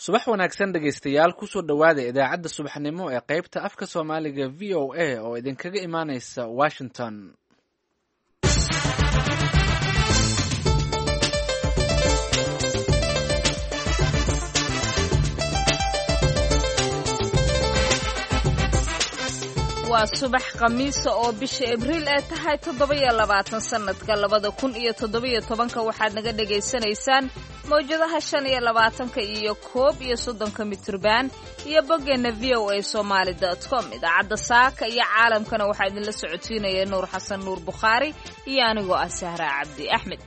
subax wanaagsan dhegaystayaal kusoo dhowaada idaacadda subaxnimo ee qaybta afka soomaaliga v o a oo idinkaga imaaneysa washington. waa subax khamiisa oo bisha abriil ay tahay 27 sanadka 2017 waxaad naga dhagaysanaysaan mawjadaha 25 iyo 31 mitirban iyo boggeena voasomali.com. idaacadda saaka iyo caalamkana waxaa idinla socodsiinaya Nuur Xasan Nuur Bukhaari iyo anigoo ah Sahra Cabdi Axmed.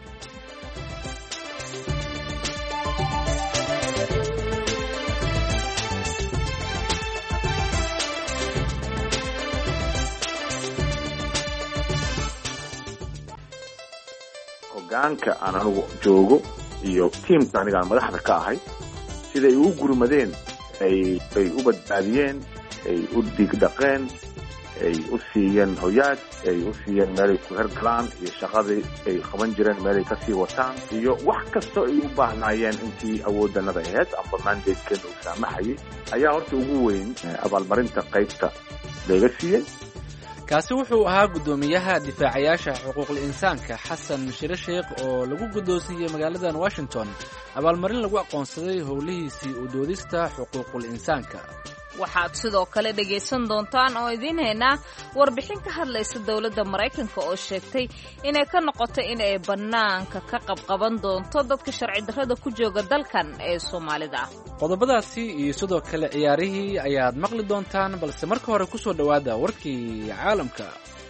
hogaanka aan anigu joogo iyo tiimka anigaan madaxda ka ahay siday ugu gurmadeen ay u badbaadiyeen, ay u digdhaqeen, ay u siiyeen hoyaad, ay u siiyeen meelay ku hergalaan iyo shaqadii ay qaban jireen meelay ka sii wataan iyo wax kastoo ay u baahnaayeen intii awooddanada ahayd amba mandatekeena uu saamaxayay ayaa horta ugu weyn abaalmarinta qaybta laga siiyey. kaasi wuxuu ahaa guddoomiyaha difaacayaasha xuquuqul insaanka xasan shire sheekh oo lagu guddoonsiiyey magaaladan washington abaalmarin lagu aqoonsaday howlihiisii u doodista xuquuqul insaanka. waxaad sidoo kale dhegaysan doontaan oo idiin haynaa warbixin ka hadlaysa dowladda Maraykanka oo sheegtay inay ka noqoto in ay bannaanka ka qabqaban doonto dadka sharci darrada ku jooga dalkan ee Soomaalida. qodobadaasi iyo sidoo kale ciyaarihii ayaad maqli doontaan, balse marka hore ku soo dhowaada warkii caalamka.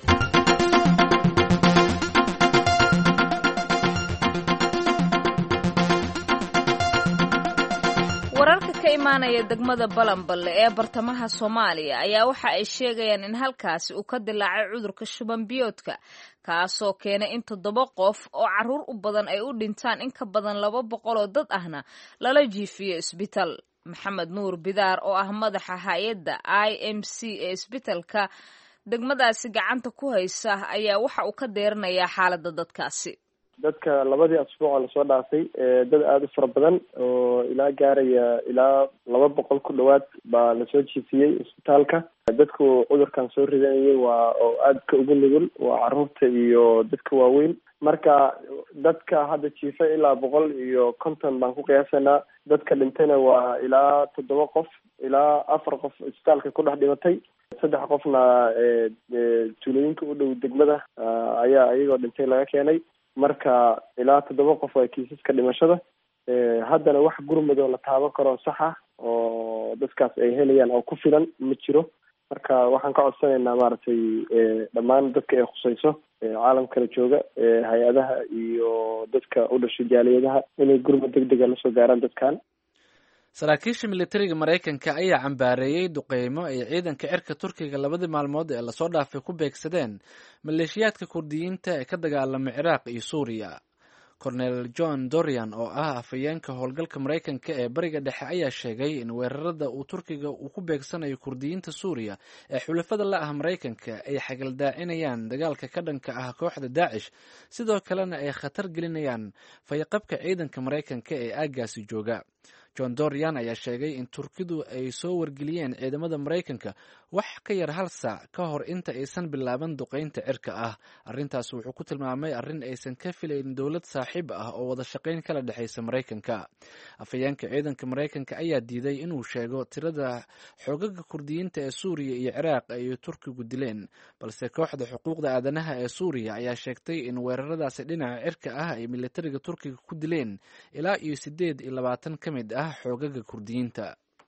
wararka ka imaanaya degmada Balanballe ee bartamaha Soomaaliya ayaa waxa ay sheegayaan in halkaasi uu ka dilaacay cudurka shuban biyoodka kaasoo keenay in 7 qof oo carruur u badan ay u dhintaan, in ka badan 200 oo dad ahna lala jiifiyo isbitaal. Maxamed Nuur Bidaar oo ah madaxa hay'adda IMC ee isbitaalka degmadaasi gacanta ku haysa ayaa waxa uu ka deeranayaa xaaladda dadkaasi. dadka labadii asbuuc oo lasoo dhaafay dad aada u fara badan oo ilaa gaaraya ilaa 200 ku dhowaad baa lasoo jiifiyey isbitaalka. dadku cudurkan soo ridanayay waa oo aad ka ugu nugul waa carruurta iyo dadka waaweyn. marka dadka hadda jiifa ilaa 150 baan ku qiyaasanaa. dadka dhintayna waa ilaa 7 qof, ilaa 4 qof isbitaalka ku dhex dhimatay, 3 qofna tuulooyinka u dhow degmada ayaa iyagoo dhintay laga keenay. marka ilaa 7 qof waa kiisaska dhimashada. haddana wax gurmad oo la taaban karo sax ah oo dadkaas ay helayaan oo ku filan ma jiro. marka waxaan ka codsanaynaa maaragtay dhammaan dadka ay khusayso caalamka kala jooga, hay-adaha iyo dadka u dhashay jaaliyadaha inay gurmad degdega lasoo gaaraan dadkan. saraakiisha militariga Maraykanka ayaa cambaareeyay duqeymo ay ciidanka cirka Turkiga 2 maalmood ee lasoo dhaafay ku beegsadeen maleeshiyaadka Kurdiyiinta ee ka dagaalama Ciraaq iyo Suuriya. Colonel John Dorian oo ah afhayeenka howlgalka Maraykanka ee bariga dhexe ayaa sheegay in weerarada uu Turkiga uu ku beegsanayo Kurdiyiinta Suuriya ee xulafada la ah Maraykanka ay xagaldaacinayaan dagaalka ka dhanka ah kooxda Daesh, sidoo kalena ay khatar gelinayaan fayqabka ciidanka Maraykanka ee aaggaasi jooga. John Dorian ayaa sheegay in Turkidu ay soo wargeliyeen ciidamada Maraykanka wax ka yar 1 saac ka hor inta aysan bilaaban duqeynta cirka ah. arrintaas wuxuu ku tilmaamay arrin aysan ka filayn dowlad saaxiib ah oo wada shaqayn kala dhexaysa Maraykanka. afhayeenka ciidanka Maraykanka ayaa diiday inuu sheego tirada xoogagga Kurdiyiinta ee Suuriya iyo Ciraaq ay Turkigu dileen, balse kooxda xuquuqda aadanaha ee Suuriya ayaa sheegtay in weeraradaasi dhinaca cirka ah ay militariga Turkiga ku dileen ilaa 28 ka mid ah xoogagga Kurdiyiinta.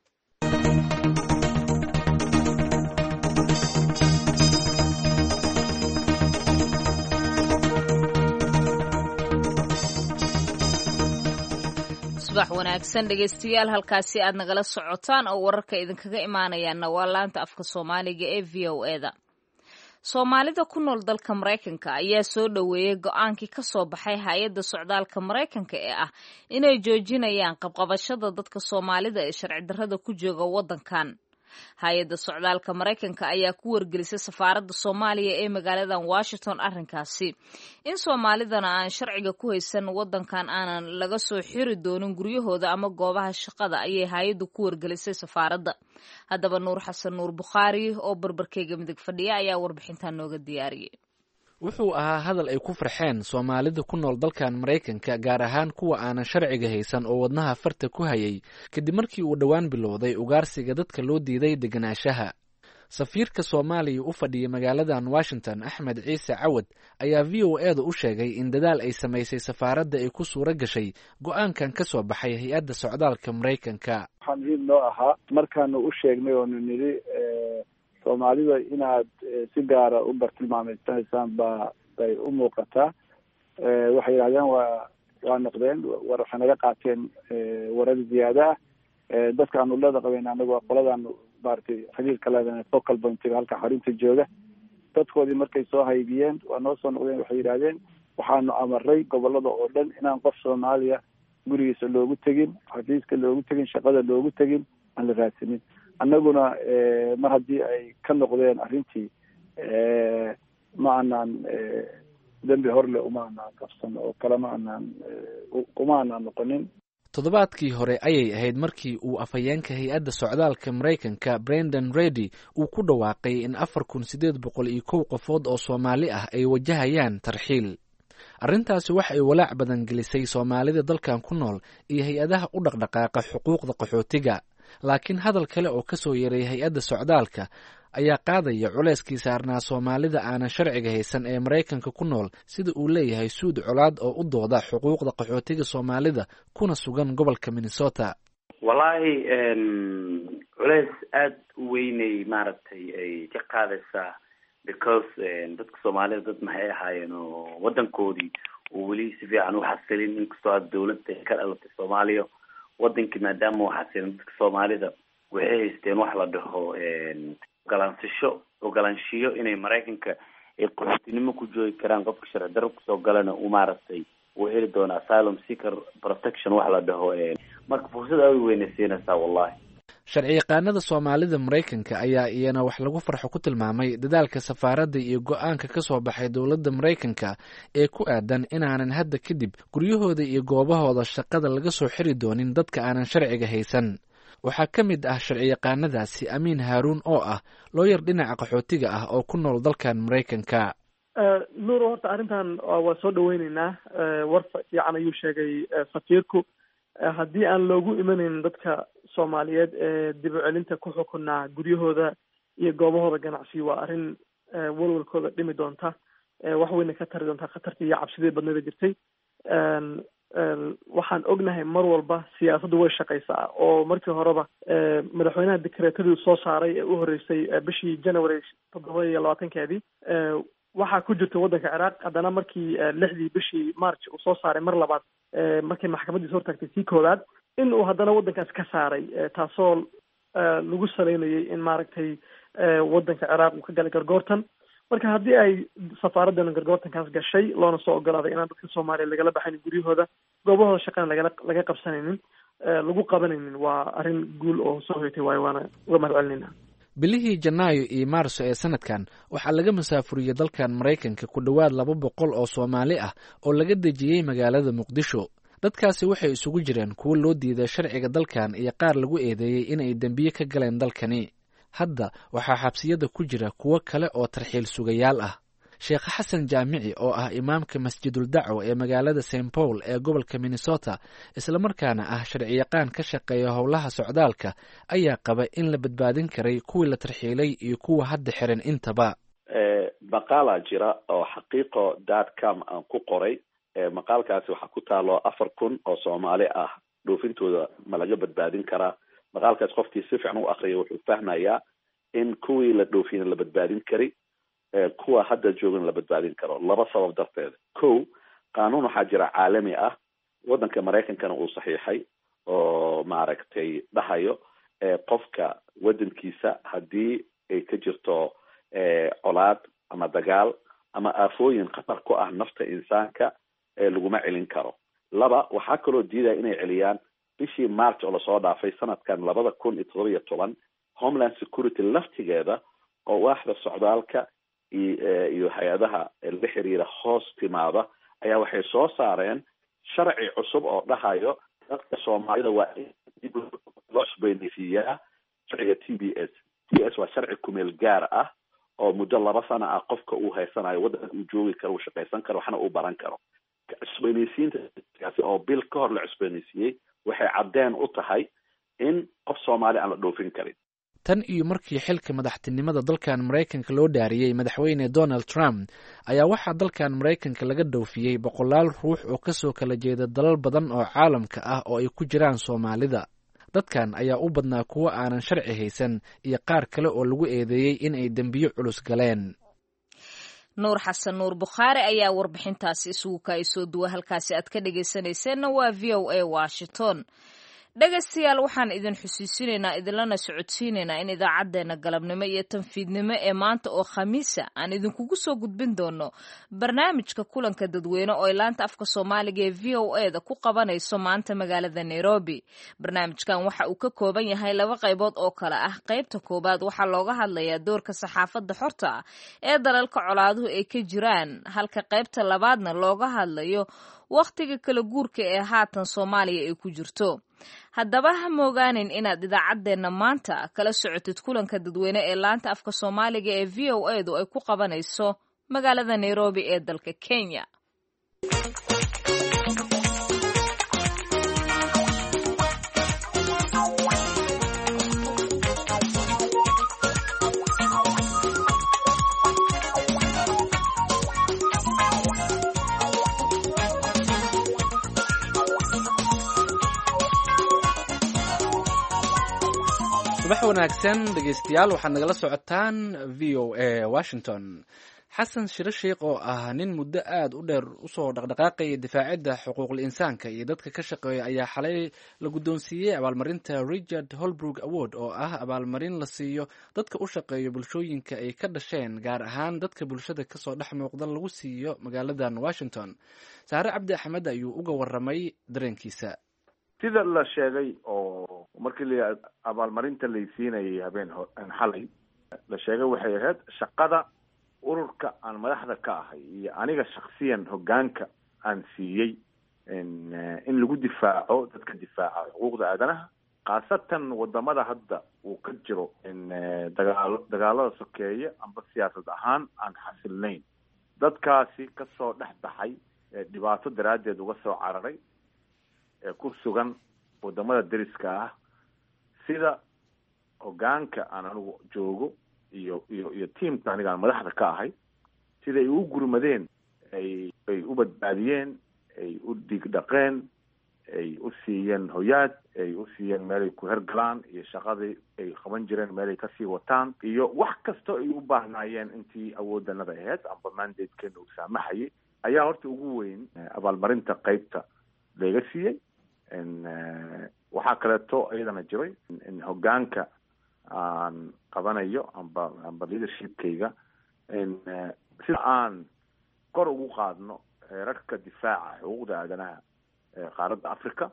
subax wanaagsan dhegaystayaal, halkaasi aad nagala socotaan oo wararka idinkaga imaanayaana waa laanta afka Soomaaliga ee VOA-da. Soomaalida ku nool dalka Maraykanka ayaa soo dhaweeyay go'aankii ka soo baxay hay'adda socdaalka Maraykanka ee ah inay joojinayaan qabqabashada dadka Soomaalida ee sharci darrada ku jooga waddankan. hay-adda socdaalka maraykanka ayaa ku wargelisay safaaradda soomaaliya ee magaaladan washington arrinkaasi in soomaalidana aan sharciga ku haysan waddankan aanan laga soo xiri doonin guryahooda ama goobaha shaqada ayay hay-addu ku wargelisay safaaradda. haddaba nuur xasan nuur bukhaari oo barbarkeyga midig fadhiya ayaa warbixintan nooga diyaariyey. wuxuu ahaa hadal ay ku farxeen soomaalida ku nool dalkan maraykanka, gaar ahaan kuwa aanan sharciga haysan oo wadnaha farta ku hayay kadib markii uu dhowaan bilowday ugaarsiga dadka loo diiday deganaanshaha. safiirka soomaaliya u fadhiyay magaaladan washington axmed ciise cawad ayaa v o e da u sheegay in dadaal ay samaysay safaaradda ay ku suuro gashay go-aankan ka soo baxay hay-adda socdaalka maraykanka. waxaa muhiim noo ahaa markaanu u sheegnay oonu nidhi soomaalida inaad si gaara u bartilmaameysanaysaan bay u muuqataa. waxay yidhahdeen waa noqdeen waxay naga qaateen warar ziyaada ah. dadka aanu leeda qabeyn anagu waa qoladaanu maaragtay xiriirka leedahay focal pointiga halka xarunta jooga. dadkoodii markay soo haybiyeen waa noo soo noqdeen, waxay yidhahdeen waxaanu amaray gobolada oo dhan inaan qof soomaaliya gurigiisa loogu tegin, xafiiska loogu tegin, shaqada loogu tegin, aan la raadsanin. annaguna mar haddii ay ka noqdeen arrintii ma aanaan dembi horle uma aanaan qabsan oo kale uma aanaan noqonin. toddobaadkii hore ayay ahayd markii uu afhayeenka hay-adda socdaalka maraykanka brendan redy uu ku dhawaaqay in 4,801 qofood oo soomaali ah ay wajahayaan tarxiil. arrintaasi wax ay walaac badan gelisay soomaalida dalkan ku nool iyo hay-adaha u dhaqdhaqaaqa xuquuqda qaxootiga. laakiin hadal kale oo ka soo yeeray hay-adda socdaalka ayaa qaadaya culeyskii saarnaa soomaalida aanan sharciga haysan ee maraykanka ku nool, sida uu leeyahay suud colaad oo u dooda xuquuqda qaxootiga soomaalida kuna sugan gobolka minnesota. wallaahi culeys aada u weynay maaragtay ay ka qaadaysaa because dadka soomaalida dad maxay ahaayeen oo wadankoodii oo weli si fiican u xasilin, inkastoo hadda dawladda ka dhalatay soomaaliya wadankii maadaama u xasilin dadka soomaalida waxay haysteen wax la dhaho ogolaanshiyo inay maraykanka ay qaxootinimo ku joogi karaan. qofka sharci darro kusoo galana uu maaragtay uu heli doona asylum seeker protection wax la dhaho. marka fursad aad u weynay siinaysaa wallahi. sharci yaqaanada soomaalida maraykanka ayaa iyana wax lagu farxo ku tilmaamay dadaalka safaaradda iyo go-aanka ka soo baxay dowladda maraykanka ee ku aadan inaanan hadda kadib guryahooda iyo goobahooda shaqada laga soo xiri doonin dadka aanan sharciga haysan. waxaa ka mid ah sharci yaqaanadaasi amiin haaruun oo ah looyar dhinaca qaxootiga ah oo ku nool dalkan maraykanka. nuur, horta arrintan waa soo dhaweyneynaa. war fiican ayuu sheegay safiirku. haddii aan loogu imanayn dadka soomaaliyeed ee dib u celinta ku xukunaa guryahooda iyo goobahooda ganacsi waa arrin walwalkooda dhimi doonta, wax weyna ka tari doontaa khatartii iyo cabsidii badnada jirtay. waxaan ognahay mar walba siyaasaddu way shaqaysaa oo markii horeba madaxweynaha dekreetadii soo saaray ee u horeysay bishii January 7 waxaa ku jirta waddanka Ciraaq. haddana markii 6 bishii March uu soo saaray mar labaad markii maxkamadiisa hortagtay sii koowaad in uu haddana waddankaas ka saaray, taasoo lagu saleynayay in maaragtay waddanka Ciraaq uu ka galay gargoortan. marka haddii ay safaaraddan gargoortankaas gashay loona soo ogolaaday inaan dadka Soomaaliya lagala baxaynin guryahooda, goobahooda shaqana laga qabsanaynin, lagu qabanaynin, waa arrin guul oo soo hoytay waayo, waana uga mahadcelinayna. bilihii janaayo iyo maarso ee sanadkan waxaa laga masaafuriyey dalkan maraykanka ku dhowaad 200 oo Soomaali ah oo laga dejiyey magaalada Muqdisho. dadkaasi waxay isugu jireen kuwo loo diiday sharciga dalkan iyo qaar lagu eedeeyey inay dembiye ka galeen dalkani. hadda waxaa xabsiyada ku jira kuwo kale oo tarxiil sugayaal ah. sheekh xasan jaamici oo ah imaamka masjidul dacwa ee magaalada St Paul ee gobolka Minnesota islamarkaana ah sharci yaqaan ka shaqeeya howlaha socdaalka ayaa qaba in la badbaadin karay kuwii la tarxiilay iyo kuwa hadda xiran intaba. maqaalaa jira oo xaqiiqo.com aan ku qoray. maqaalkaasi waxaa ku taalo 4,000 oo Soomaali ah dhoofintooda ma laga badbaadin karaa. maqaalkaas qofkii si fiican u akhriya wuxuu fahmayaa in kuwii la dhoofiyay la badbaadin kari, kuwa hadda joogan la badbaadin karo. laba sabab darteed. kow, qaanuun waxaa jira caalami ah waddanka maraykankana uu saxiixay oo maaragtay dhahayo qofka waddankiisa haddii ay ka jirto colaad ama dagaal ama aafooyin khatar ku ah nafta insaanka laguma celin karo. laba, waxaa kaloo diidaya inay celiyaan bishii March oo lasoo dhaafay sanadkan 2017 homeland security laftigeeda oo waaxda socdaalka iyo hay-adaha la xiriira hoos timaada ayaa waxay soo saareen sharci cusub oo dhahayo dadka soomaalida waa dib loo cusboonaysiiyaa sharciga TPS waa sharci kumeel gaar ah oo muddo 2 sano ah qofka uu haysanayo waddanka uu joogi karo, uu shaqaysan karo, waxna uu baran karo. Cusboonaysiintaasi oo bil ka hor la cusboonaysiiyey waxay caddeen u tahay in qof Soomaali aan la dhoofin karin. tan iyo markii xilka madaxtinimada dalkan Mareykanka loo dhaariyay madaxweyne Donald Trump ayaa waxaa dalkan Mareykanka laga dhoofiyey 100 ruux oo kasoo kala jeeda dalal badan oo caalamka ah oo ay ku jiraan Soomaalida. dadkan ayaa u badnaa kuwo aanan sharci haysan iyo qaar kale oo lagu eedeeyey in ay dembiyo culus galeen. nuur xasan nuur bukhaari ayaa warbixintaasi isugu kaysoo duwa halkaasi aad ka dhegaysanayseena waa VOA Washington. dhegaystayaal waxaan idin xusuusinaynaa idinlana socodsiinaynaa in idaacadeena galabnimo iyo tanfiidnimo ee maanta oo khamiisa aan idinkugu soo gudbin doono barnaamijka kulanka dadweyne oo laanta afka Soomaaliga ee VOA da ku qabanayso maanta magaalada Nairobi. barnaamijkan waxa uu ka kooban yahay 2 qaybood oo kala ah. qaybta koobaad waxaa looga hadlayaa doorka saxaafadda xorta ah ee dalalka colaaduhu ay ka jiraan, halka qaybta labaadna looga hadlayo waqtiga kala guurka ee haatan Soomaaliya ay ku jirto. haddaba ha moogaanin inaad idaacadeena maanta kala socotid kulanka dadweyne ee laanta afka Soomaaliga ee VOA du ay ku qabanayso magaalada Nairobi ee dalka Kenya. subax wanaagsan dhegeystayaal, waxaad nagala socotaan VOA Washington. xasan shiro sheekh oo ah nin muddo aad u dheer usoo dhaqdhaqaaqaya difaacidda xuquuqul insaanka iyo dadka ka shaqeeya ayaa xalay la guddoonsiiyey abaalmarinta Richard Holbrooke Award oo ah abaalmarin la siiyo dadka u shaqeeya bulshooyinka ay ka dhasheen, gaar ahaan dadka bulshada kasoo dhex muuqda lagu siiyo magaaladan Washington. Saare Cabdi Axmed ayuu uga waramay dareenkiisa. sida la sheegay oo markii la abaalmarinta la siinayay habeen xalay la sheegay waxay ahayd shaqada ururka aan madaxda ka ahay iyo aniga shakhsiyan hoggaanka aan siiyey in lagu difaaco dadka difaaca xuquuqda aadanaha, khaasatan wadamada hadda uu ka jiro dagaalada sokeeye amba siyaasad ahaan aan xasilnayn, dadkaasi kasoo dhex baxay dhibaato daraaddeed uga soo cararay ee ku sugan wadamada deriska ah, sida hoggaanka aan anigu joogo iyo tiimka aniga aan madaxda ka ahay, sida ay u gurmadeen ay u badbaadiyeen, ay u dhigdhaqeen, ay u siiyeen hoyaad, ay u siiyeen meelay ku hergalaan iyo shaqadii ay qaban jireen meelay kasii wataan, iyo wax kastoo ay u baahnaayeen intii awooddanada ahayd amba mandatekeena uu saamaxayay, ayaa horta ugu weyn abaalmarinta qaybta laga siiyey. waxaa kaleeto iyadana jiray in hoggaanka aan qabanayo amba leadershipkayga sida aan kor ugu qaadno heerarka difaaca xuquuqda aadanaha ee qaaradda Africa.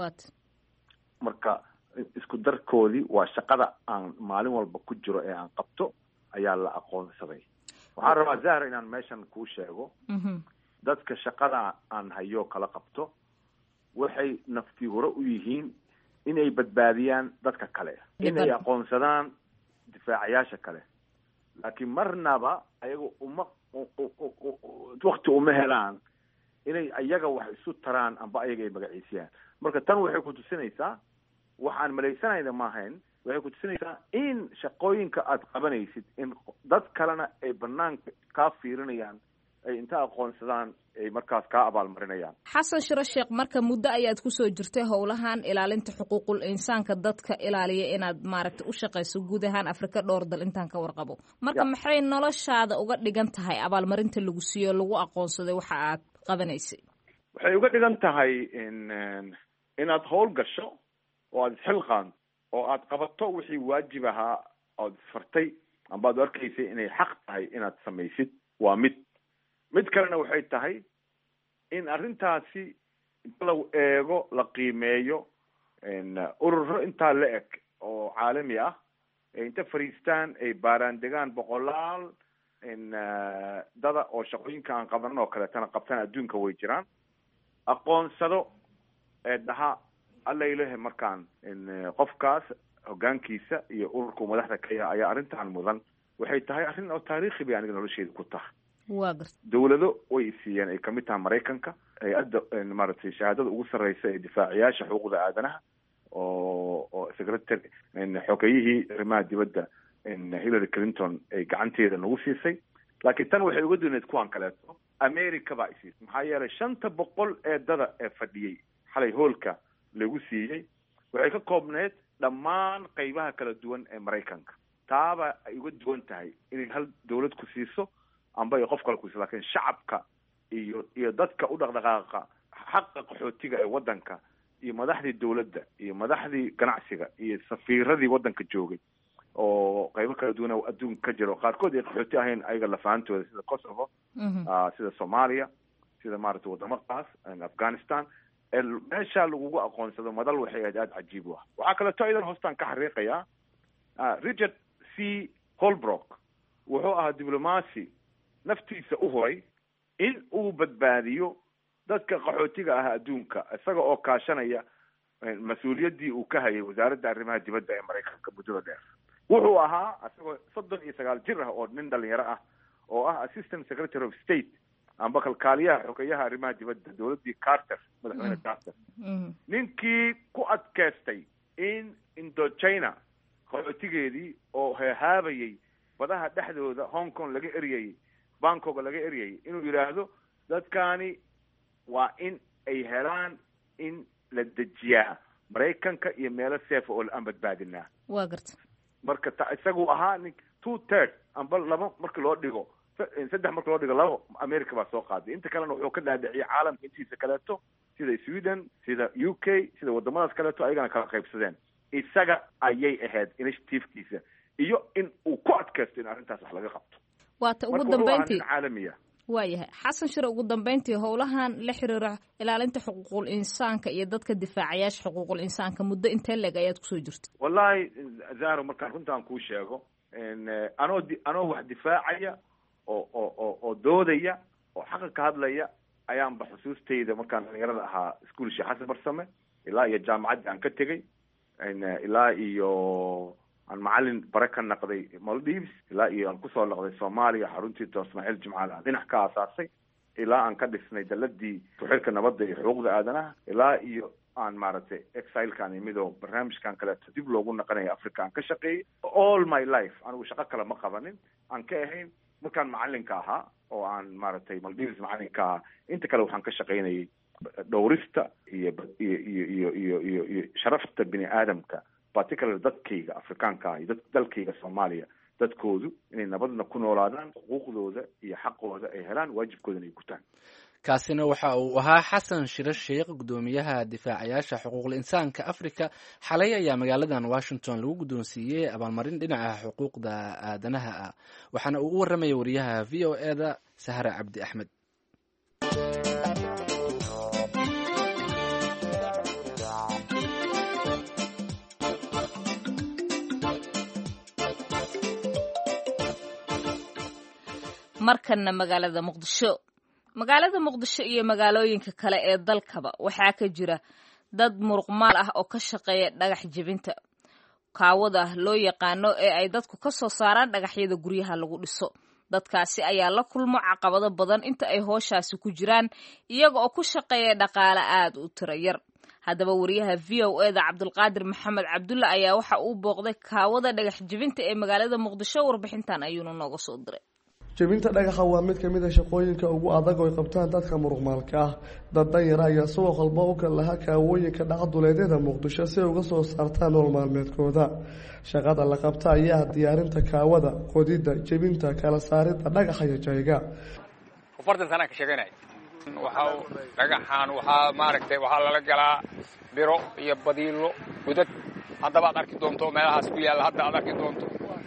marka isku darkoodii waa shaqada aan maalin walba ku jiro ee aan qabto ayaa la aqoonsaday. waxaan rabaa Zahra inaan meeshan kuu sheego dadka shaqada aan hayo kala qabto waxay naftii hore u yihiin inay badbaadiyaan dadka kale, inay aqoonsadaan difaacayaasha kale, laakiin marnaba ayaga waqti uma helaan inay ayaga wax isu taraan amba ayaga ay magaciisiyaan. marka tan waxay ku tusinaysaa waxaan malaysanayna maahayn, waxay ku tusinaysaa in shaqooyinka aad qabanaysid in dad kalena ay banaanka kaa fiirinayaan, ay inta aqoonsadaan ay markaas kaa abaalmarinayaan. xasan shiro sheekh, marka muddo ayaad kusoo jirtay howlahan ilaalinta xuquuqul insaanka dadka ilaaliya inaad maaragtay u shaqayso guud ahaan Afrika dhowr dal intaan ka warqabo. marka maxay noloshaada uga dhigan tahay abaalmarinta lagu siiyo lagu aqoonsaday waxa aad qabanaysay? waxay uga dhigan tahay inaad howl gasho oo aad isxilqaan oo aad qabato wixii waajib ahaa ood fartay amba aad arkaysay inay xaq tahay inaad samaysid. waa mid kalena waxay tahay in arrintaasi inta la eego la qiimeeyo ururo intaa la eg oo caalami ah inta fariistaan ay baaraan degaan boqolaal dada oo shaqooyinka aan qabanan oo kaleetana qabtaan adduunka way jiraan aqoonsado dhaha alla ilahe markaan qofkaas hogaankiisa iyo ururka madaxda ka yaha ayaa arrintan mudan waxay tahay arrin oo taariikhi bay aniga nolosheeda ku tahay waa garta dawlado way siiyeen ay kamid tahay maraykanka hay-adda maaragtay shahaadada ugu sarreysa ee difaaciyaasha xuquuqda aadanaha oo secretary xogeyihii arrimaha dibadda Hillary Clinton ay gacanteeda nagu siisay laakiin tan waxay uga duuneed kuwan kaleeto America baa isiisay maxaa yeelay 500 ee dada ee fadhiyey xalay hoolka lagu siiyey waxay ka koobneed dhammaan qaybaha kala duwan ee maraykanka taaba ay uga duwan tahay inay hal dawlad ku siiso amba ay qof kale ku siiso laakiin shacabka iyo dadka u dhaqdhaqaaqa xaqa qaxootiga ee waddanka iyo madaxdii dawladda iyo madaxdii ganacsiga iyo safiiradii waddanka joogay oo qaybo kala duwan oo adduunka ka jiro qaarkood ay qaxooti ahayn ayaga lafaantooda sida Kosovo sida Soomaaliya sida maaragtay wadamadaas Afghanistan meesha lagugu aqoonsado madal waxay aad cajiib u ah waxaa kaleeto idan hoostaan ka xariiqaya Richard C. Holbrooke wuxuu ahaa diblomaasi naftiisa u horay in uu badbaadiyo dadka qaxootiga ah adduunka isaga oo kaashanaya mas-uuliyaddii uu ka hayay wasaaradda arrimaha dibadda ee maraykanka muddada dheer wuxuu ahaa isagoo 39 jir ah oo nin dhalinyaro ah oo ah assistant secretary of state amba kalkaaliyaha xogeyaha arrimaha dibadda dawladdii Carter madaxweyne Carter ninkii ku adkaystay in Indochina qaxootigeedii oo heehaabayay badaha dhexdooda Hong Kong laga eriyay Bangkok laga eriyay inuu yiraahdo dadkaani waa in ay helaan in la dejiyaa maraykanka iyo meelo safe oo aan badbaadinaa waa garta marka isagu ahaa nin 2/3 amba laba marka loo dhigo saddex marka loo dhigo labo America baa soo qaaday inta kalena wuxuu ka dhaadhiciyay caalamka intiisa kaleeto sida Sweden sida UK sida wadamadaas kaleeto ayagana kala qaybsadeen isaga ayay ahayd initiative-kiisa iyo in uu ku adkaysto in arrintaas wax laga qabto waata ugu dambeyntii caalamiya waayahay xasan shire ugu dambeyntii howlahan la xiriira ilaalinta xuquuqul insaanka iyo dadka difaacayaasha xuquuqul insaanka muddo intee leeg ayaad kusoo jirtay wallahi Zahra markaan runtaan kuu sheego anoo wax difaacaya oo doodaya oo xaqa ka hadlaya ayaanba xusuustayda markaan dhalinyarada ahaa iskuul Sheekh Xasan Barsame ilaa iyo jaamacadda aan ka tegay ilaa iyo aan macallin bare ka naqday Maldives ilaa iyo aan kusoo noqday Soomaaliya xaruntii Dr. Ismaaciil Jimcaale aan dhinac ka aasaasay ilaa aan ka dhisnay daladii ku-xirka nabadda iyo xuquuqda aadanaha ilaa iyo aan maaragtay exile-kaan imidoo barnaamijkan kaleeto dib loogu naqanayo Africa aan ka shaqeeyey all my life anigu shaqo kale ma qabanin aan ka ahayn markaan macallinka ahaa oo aan maaragtay Maldives macallinka ahaa inta kale waxaan ka shaqaynayay dhowrista iyo sharafta bini aadamka particularly dadkayga Afrikaanka iyo dalkayga Soomaaliya dadkoodu inay nabadna ku noolaadaan xuquuqdooda iyo xaqooda ay helaan waajibkooda ay gutaan kaasina waxa uu ahaa xasan shire sheekh gudoomiyaha difaacayaasha xuquuqul insaanka Afrika xalay ayaa magaaladan Washington lagu gudoonsiiyay abaalmarin dhinaca xuquuqda aadanaha ah waxaana uu u waramay wariyaha VOA-da Sahra Cabdi Axmed markana magaalada muqdisho iyo magaalooyinka kale ee dalkaba waxaa ka jira dad muruqmaal ah oo ka shaqeeya dhagax jebinta kaawada loo yaqaano ee ay dadku ka soo saaraan dhagaxyada guryaha lagu dhiso dadkaasi ayaa la kulmo caqabado badan inta ay hooshaasi ku jiraan iyaga oo ku shaqeeya dhaqaale aad u tiro yar haddaba wariyaha VOA-da Cabdulqaadir Maxamed Cabdulle ayaa waxa uu booqday kaawada dhagax jebinta ee magaalada Muqdisho warbixintan ayuuna nooga soo diray jebinta dhagaxa waa mid ka mid ah shaqooyinka ugu adag oo ay qabtaan dadka muruqmaalka ah dad danyar ayaa suuq walba u kala lahaa kaawooyinka dhacduleedyada Muqdisho si ay uga soo saartaan nolol maalmeedkooda shaqada la qabta ayaa diyaarinta kaawada qodida jebinta kala saaridda dhagaxa iyo jayga afartan sana ka shaqeynay dhagaxan waxaa maaragtay waxaa lala galaa biro iyo badiilo gudad haddaba aad arki doonto meelahaas ku yaalla hadda aad arki doonto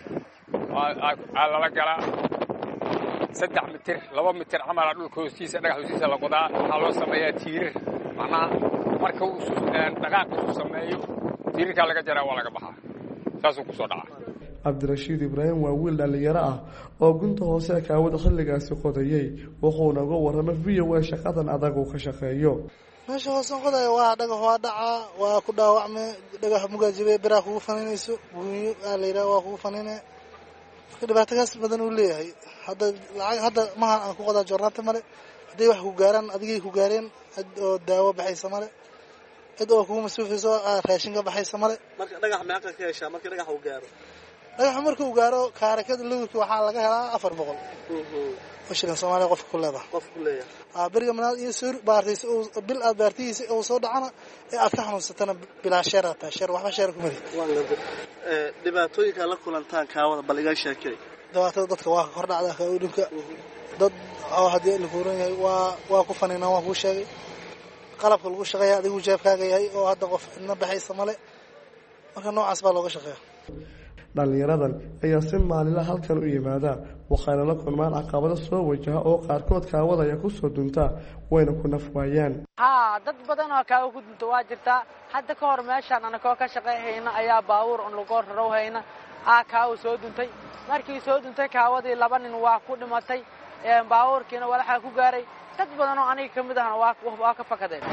lala galaa 3 mitir 2 mitir camal dhulka hoostiisa dhagax hoostiisa la qodaa waxaa loo sameeyaa tiirir macnaha marka uu dhaqaaq uu sameeyo tiirka laga jaraa waa laga baxaa saasuu ku soo dhaca cabdirashiid ibraahim waa wiil dhallinyaro ah oo gunta hoose kaawada xilligaasi qodayay wuxuuna uga warramay v o a shaqadan adag uu ka shaqeeyo meesha hoosan qodaya waa dhagax waa dhacaa waa ku dhaawacme dhagax mugaajibe biraa kugu faninayso guunyo aa la yidhaha waa kugu fanine marka dhibaatagaas badan uu leeyahay hadda lacag hadda maha aan ku qodaa joornaanta male hadday wax ku gaaraan adigay ku gaareen cid oo daawo baxaysa male cid oo kugu masuufayso raashin ka baxaysa male marka dhagax meeqa ka heshaa marka dhagax uu gaaro dhagaxa marka uu gaaro kaarakada lawirka waxaa laga helaa 400 oo shilin Soomaaliya qofka ku leeyahay bariga manaad iyo soo baartaysa oo bil aad baartaysa oo soo dhacana ee aad ka xanuunsatana bilaa sheerata sheer waxba sheer kuma leh dhibaatooyinka la kulantaan kaawada bal iga sheekay dhibaatada dadka waa kor dhacda ka udunka dad oo hadii la kuuran yahay waa ku fanina waa ku sheegay qalabka lagu shaqeeyo adigu jeebkaaga yahay oo hadda qof inna baxaysa male marka noocaas baa looga shaqeeyaa dhalinyaradan ayaa si maalinla halkan u yimaada waxayna la kulmaan caqabado soo wajaha oo qaarkood kaawada ay ku soo dunta wayna ku nafwaayaan dad badan oo kaawo ku dunta waa jirtaa hadda ka hor meeshaan anakoo ka shaqeeyayna ayaa baabuur on lagu rarowhayna kaawo soo duntay markii soo duntay kaawadii 2 nin waa ku dhimatay baabuurkiina walaxa ku gaaray dad badan oo aniga kamid ahna waa ka fakadeen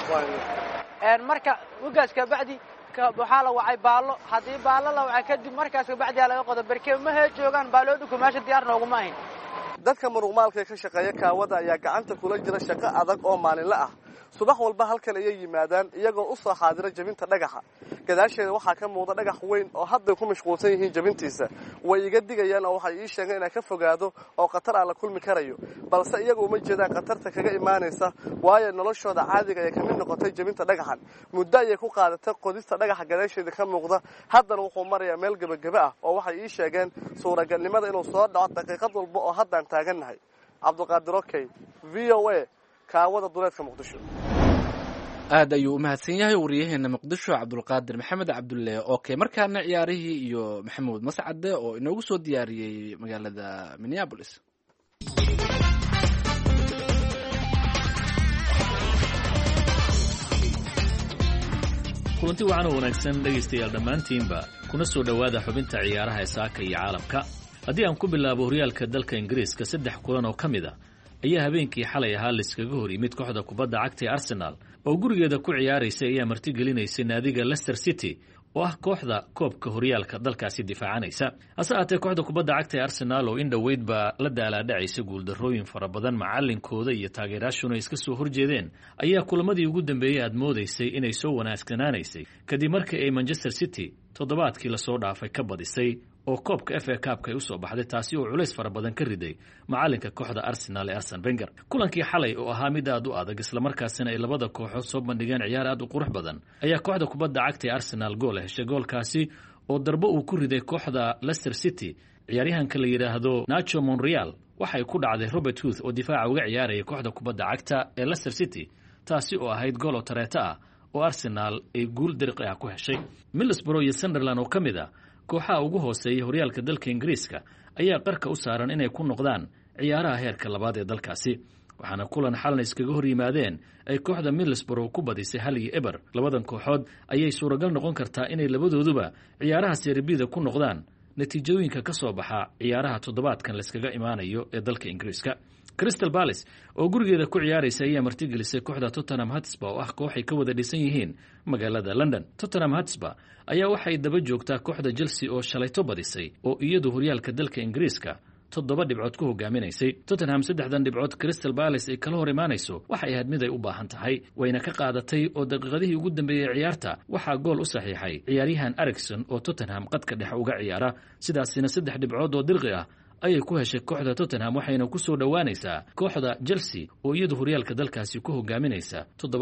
marka ugaas ka bacdi waxaa la wacay baallo haddii baallo la wacay kadib markaas ka bacdi laga qodo barkee ma joogaan baaloo dhulka meesha diyaar nooguma ahayn dadka muruqmaalka ka shaqeeya kaawada ayaa gacanta kula jira shaqo adag oo maalinle ah subax walba halkan ayay yimaadaan iyagoo u soo xaadira jabinta dhagaxa gadaasheeda waxaa ka muuqda dhagax weyn oo hadda ku mashquulsan yihiin jabintiisa way iga digayaan oo waxay ii sheegeen inay ka fogaado oo khatar aan la kulmi karayo balse iyagu uma jeedaan khatarta kaga imaanaysa waayo noloshooda caadiga ay ka mid noqotay jabinta dhagaxan muddo ayay ku qaadatay qodista dhagaxa gadaasheeda ka muuqda haddana wuxuu marayaa meel gebagebe ah oo waxay ii sheegeen suuragalnimada inuu soo dhaco daqiiqad walba oo haddaan taagannahay cabdiqaadir okey v o a kaawada duleedka muqdisho aad ayuu u mahadsan yahay wariyaheena muqdisho cabdulqaadir maxamed cabdulle okay markaana ciyaarihii iyo maxamuud mascade oo inoogu soo diyaariyey magaalada Minneapolis. kulanti wacan oo wanaagsan dhegaystayaal dhammaantiinba kuna soo dhowaada xubinta ciyaaraha ee saaka iyo caalamka haddii aan ku bilaabo horyaalka dalka ingiriiska 3 kulan oo ka mid ah ayaa habeenkii xalay ahaa liskaga hor yimid kooxda kubadda cagta ee Arsenal oo gurigeeda ku ciyaaraysay ayaa martigelinaysay naadiga Leicester City oo ah kooxda koobka horyaalka dalkaasi difaacanaysa hase ahaatee kooxda kubadda cagta ee Arsenal oo in dhoweyd baa la daalaadhacaysa guuldarrooyin fara badan macallinkooda iyo taageerayaashuna iska soo horjeedeen ayaa kulamadii ugu dambeeyay aad moodaysay inay soo wanaagsanaanaysay kadib markii ay Manchester City toddobaadkii la soo dhaafay ka badisay oo koobka FA Cup-ka ay u soo baxday taasi oo culays fara badan ka riday macalinka kooxda Arsenal ee Arsene Wenger kulankii xalay oo ahaa mid aad u adag isla markaasina ay labada kooxood soo bandhigeen ciyaar aad u qurux badan ayaa kooxda kubadda cagta ee Arsenal gool heshay goolkaasi oo darbo uu ku riday kooxda Leicester City ciyaaryahanka la yiraahdo Nacho Monreal waxay ku dhacday Robert Huth oo difaaca uga ciyaaraya kooxda kubadda cagta ee Leicester City taasi oo ahayd gool oo tareeta ah oo Arsenal ay guul dirqi ah ku heshay Middlesbrough iyo Sunderland oo kamid ah kooxaha ugu hooseeya horyaalka dalka Ingiriiska ayaa qarka u saaran inay ku noqdaan ciyaaraha heerka labaad ee dalkaasi waxaana kulan xalna iskaga hor yimaadeen ay kooxda Middlesbrough ku badisay 1-0 labadan kooxood ayay suuragal noqon kartaa inay labadooduba ciyaaraha Serie B-da ku noqdaan natiijooyinka ka soo baxa ciyaaraha toddobaadkan la iskaga imaanayo ee dalka Ingiriiska Crystal Palace oo gurigeeda ku ciyaaraysa ayaa martigelisay kooxda Tottenham Hotspur oo ah koox ay ka wada dhisan yihiin magaalada London Tottenham Hotspur ayaa waxay daba joogtaa kooxda Chelsea oo shalayto badisay oo iyadu horyaalka dalka Ingiriiska 7 dhibcood ku hogaaminaysay Tottenham 3 dhibcood Crystal Palace ay kala hor imaanayso waxay ahayd mid ay u baahan tahay wayna ka qaadatay oo daqiiqadihii ugu dambeeyay ciyaarta waxaa gool u saxiixay ciyaaryahan Eriksen oo Tottenham qadka dhexe uga ciyaara sidaasina 3 dhibcood oo dirqi ah ayay ku heshay kooxda Tottenham waxayna ku soo dhawaanaysaa kooxda Chelsea oo iyadu horyaalka dalkaasi ku hogaaminaysa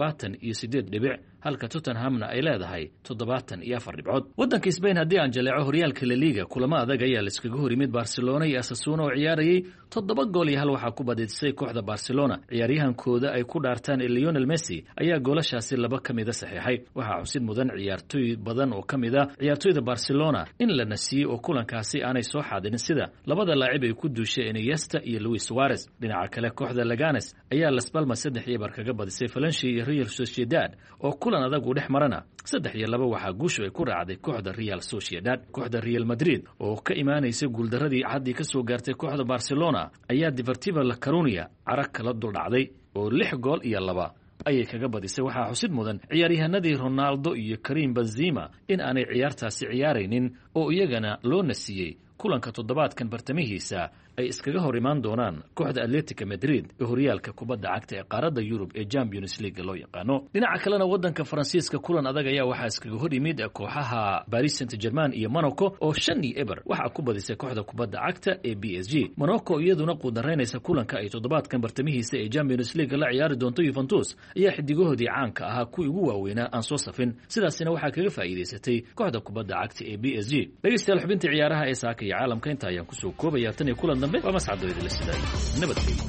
78 dhibic halka Tottenhamna ay leedahay 74 dhibcood wadanka Spain haddii aan jaleeco horyaalka La Liga kulamo adag ayaa la iskaga hor yimid Barcelona iyo Osasuna oo ciyaarayay 7 gool iyo 1 waxaa ku badisay kooxda Barcelona ciyaaryahankooda ay ku dhaartaan Lionel Messi ayaa goolashaasi 2 kamid ah saxiixay waxaa xusid mudan ciyaartooy badan oo kamid ah ciyaartooyda Barcelona in la nasiyo oo kulankaasi aanay soo xaadirin sida labada laacib ay ku duushay Iniesta iyo Luis Suarez. Dhinaca kale kooxda Leganes ayaa Las Palmas 3-2 kaga badisay Valencia iyo Real Sociedad oo kulan adag u dhex marana 3-2 waxaa guushu ay ku raacday kooxda Real Sociedad. Kooxda Real Madrid oo ka imaanaysa guuldaradii xaddii ka soo gaartay kooxda Barcelona ayaa Deportivo La Coruña carag kala dul dhacday oo 6-2 ayay kaga badisay. Waxaa xusid mudan ciyaaryahanadii Ronaldo iyo Karim Benzema in aanay ciyaartaasi ciyaaraynin oo iyagana loo nasiyey kulanka toddobaadkan bartamihiisa ay iskaga hor imaan doonaan kooxda Atletico Madrid ee horyaalka kubadda cagta ee qaaradda Yurub ee Champions League loo yaqaano. Dhinaca kalena waddanka Faransiiska kulan adag ayaa waxaa iskaga hor yimid kooxaha Paris Saint-Germain iyo Monaco oo 5-0 waxaa ku badisay kooxda kubadda cagta ee PSG. Monaco iyaduna quudaraynaysa kulanka ay toddobaadkan bartamihiisa ee Champions League la ciyaari doonto Juventus ayaa xidigahoodii caanka ahaa kuwii ugu waaweynaa aan soo safin, sidaasina waxaa kaga faa'iidaysatay kooxda kubadda cagta ee PSG. Dhegeystayaal, xubintii ciyaaraha ee saaka iyo caalamka inta ayaan kusoo koobaya tan iyo kulan dambe waa mascado idin la sidaay nabadgelyo.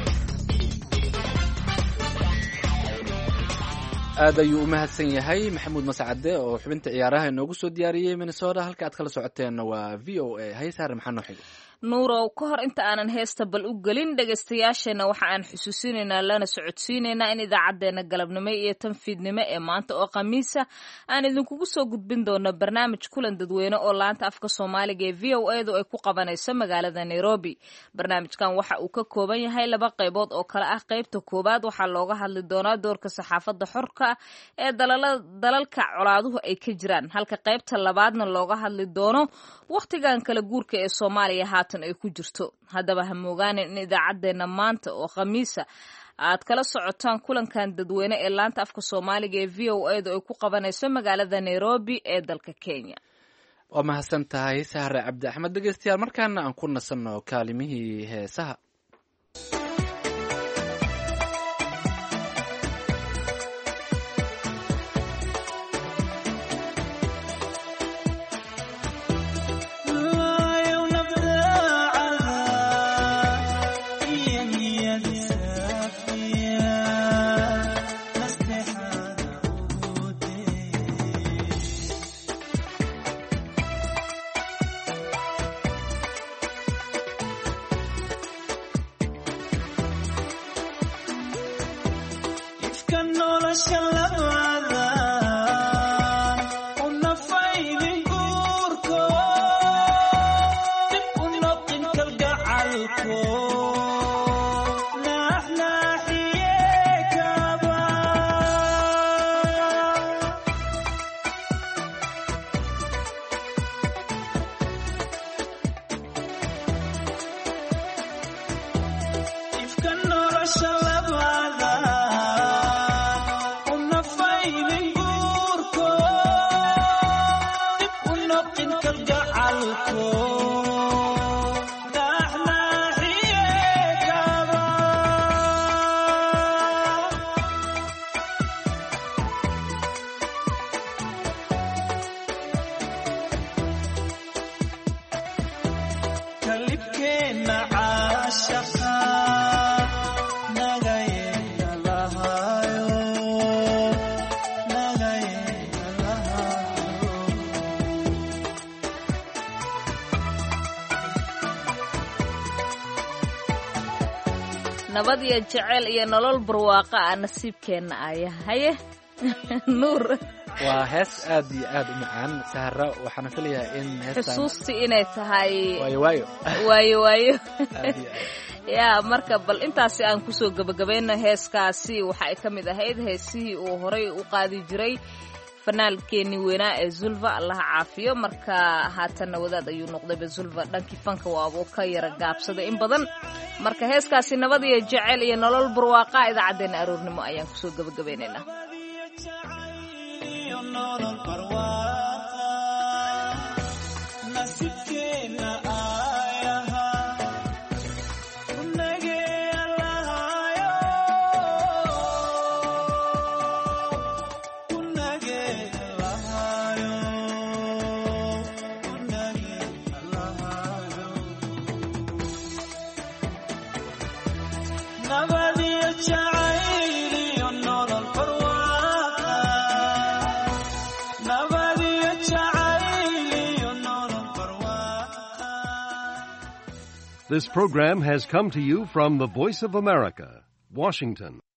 aad ayuu u mahadsan yahay maxamuud mascade oo xubinta ciyaaraha inoogu soo diyaariyey Minnesota. halka aad kala socoteenna waa VOA. haysaar maxaa noo xigo? nuurow, ka hor inta aanan heesta bal u gelin dhegaystayaasheenna waxa aan xusuusinaynaa lana socodsiinaynaa in idaacaddeenna galabnimo iyo tanfiidnimo ee maanta oo khamiisa aan idinkugu soo gudbin doono barnaamij kulan dadweyne oo laanta afka soomaaliga ee VOA-du ay ku qabanayso magaalada Nairobi. barnaamijkan waxa uu ka kooban yahay 2 qaybood oo kala ah. qaybta koowaad waxaa looga hadli doonaa doorka saxaafadda xorka ee dalalka colaaduhu ay ka jiraan, halka qaybta labaadna looga hadli doono wakhtigan kala guurka ee Soomaaliya ay ku jirto. haddaba ha moogaanin in idaacaddeenna maanta oo khamiisa aad kala socotaan kulankan dadweyne ee laanta afka soomaaliga ee VOA-du ay ku qabanayso magaalada Nairobi ee dalka Kenya. waa mahadsan tahay Sahre Cabdi Axmed. dhegeystayaal, markaana aan ku nasanno kaalimihii heesaha. nabad iyo jecel iyo nolol barwaaqo ah nasiibkeenna ayahaye nuur. waa hees aad iyo aad u macaan Sahra. waxaan filayaa in xusuusti inay tahay waayo yaa marka bal intaasi aan kusoo gabagabayno heeskaasi. waxa ay ka mid ahayd heesihii uu horay u qaadi jiray fanaalkeennii weynaa ee Zulfa, allaha caafiyo. marka haatanna wadaad ayuu noqdayba Zulfa, dhankii fanka waabuu ka yara gaabsaday in badan. marka heeskaasi nabad iyo jecel iyo nolol barwaaqa idaacaddeenna aroornimo ayaan kusoo gabagabaynaynaa. Nobody This program has come to you from the Voice of America, Washington.